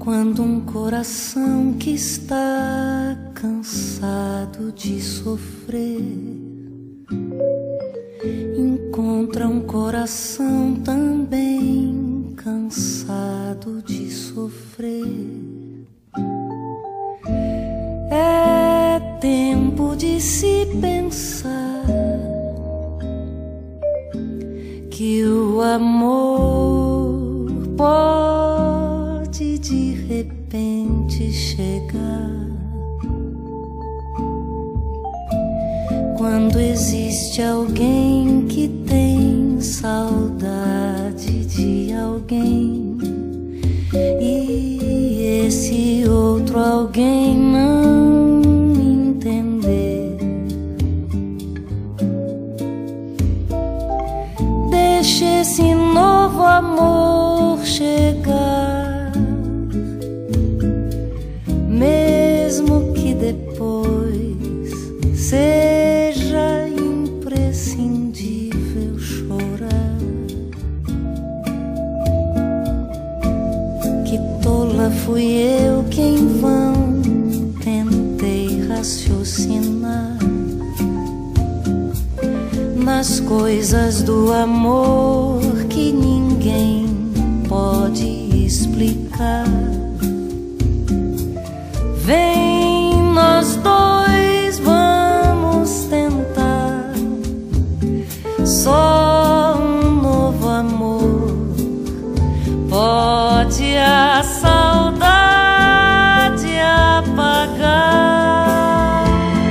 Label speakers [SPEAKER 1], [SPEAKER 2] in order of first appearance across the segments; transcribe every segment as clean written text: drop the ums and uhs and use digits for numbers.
[SPEAKER 1] Quando um coração que está cansado de sofrer encontra um coração também cansado de sofrer, é tempo de se pensar que o amor pode de repente chegar. Quando existe alguém que tem saudade de alguém e esse outro alguém não entender, deixe esse novo amor chegar, mesmo que depois seja imprescindível chorar. Que tola fui eu que em vão tentei raciocinar nas coisas do amor que ninguém pode explicar. Vem, nós dois vamos tentar só um novo amor. Pode a saudade apagar.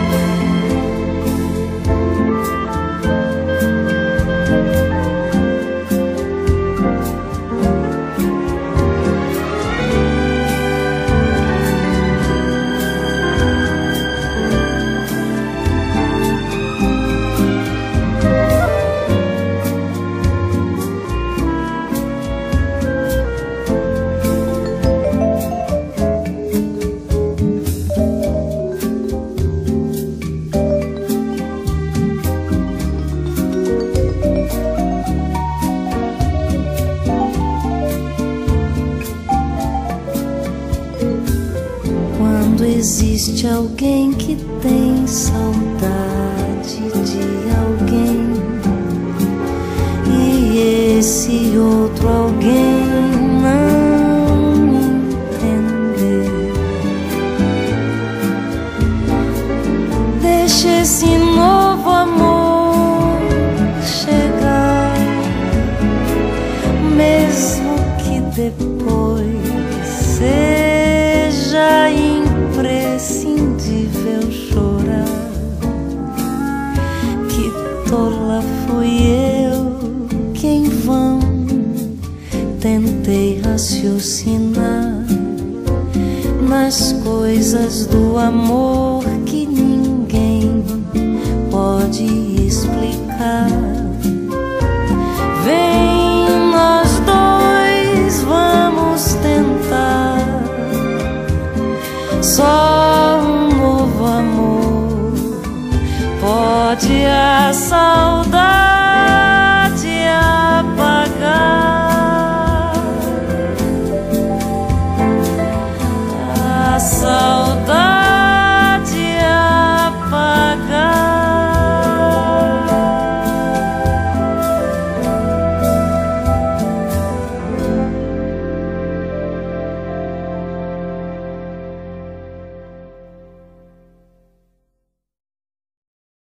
[SPEAKER 1] Quando existe alguém que tem saudade de alguém e esse outro alguém não entender, deixe esse novo amor chegar, mesmo que depois seja imprescindível chorar. Que tola fui eu que em vão tentei raciocinar nas coisas do amor que ninguém pode explicar. Vem, nós dois vamos tentar só um novo amor. Pode a saudade